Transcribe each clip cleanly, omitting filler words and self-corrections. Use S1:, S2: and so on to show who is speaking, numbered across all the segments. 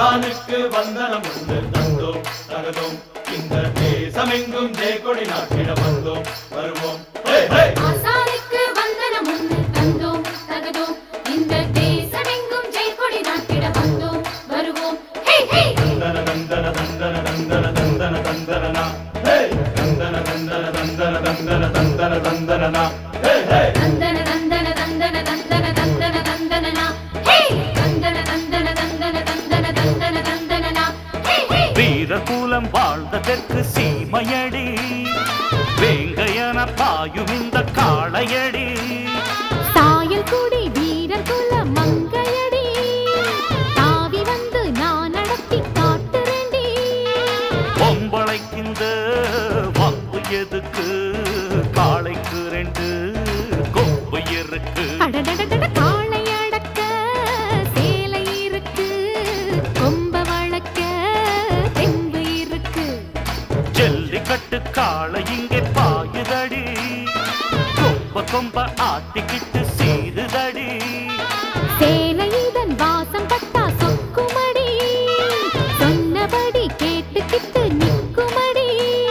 S1: ஆசானுக்கு வந்தனம் உண்டு தந்தோம் தகதோம் இந்த தேசமெங்கும் ஜெயக்கொடி நாட்டிட வந்தோம் வருவோம்
S2: ஆசானுக்கு வந்தனம் உண்டு தந்தோம் தகதோம் இந்த தேசமெங்கும் ஜெயக்கொடி நாட்டிட வந்தோம் வருவோம்
S1: தந்தன தந்தன தந்தன தந்தன தந்தன தந்தனனா தந்தன தந்தன தந்தன தந்தன தந்தன தந்தனனா
S2: தந்தன தந்தன தந்தன தந்தன தந்தன தந்தனனா தந்தன தந்தன தந்தன தந்தன தந்தன தந்தனனா
S3: வீரகுலம் வாழ்ந்த தெற்கு சீமையடி வேங்கையன பாயும் இந்த காளையடி
S2: சாயல் கூடி வீரர் குல மங்கையடி தாவி வந்து நான் நடத்தி காட்டுறேன்டி
S3: பொம்பளைக்கிந்த வம்பு எதுக்கு காளைக்கு ரெண்டு கொம்பு இருக்கு
S2: அடடடட காளை அடக்க சேலை இருக்கு கொம்ப வளக்க தெம்பு இருக்கு
S3: ஜல்லிக்கட்டு காளை இங்கே பாயுதடி கொம்ப கொம்ப ஆட்டிக்கிட்டு சீருதடி
S2: சேலை இதன் வாசம் பட்டா சொக்குமடி சொன்னபடி கேட்டுக்கிட்டு நிக்குமடி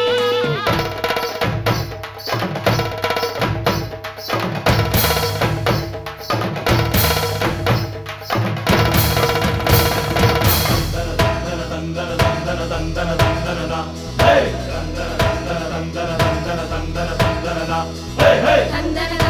S1: தந்தன தந்தன தந்தன தந்தனனா தந்தன தந்தன தந்தன தந்தன தந்தன தந்தனனா
S2: தந்தன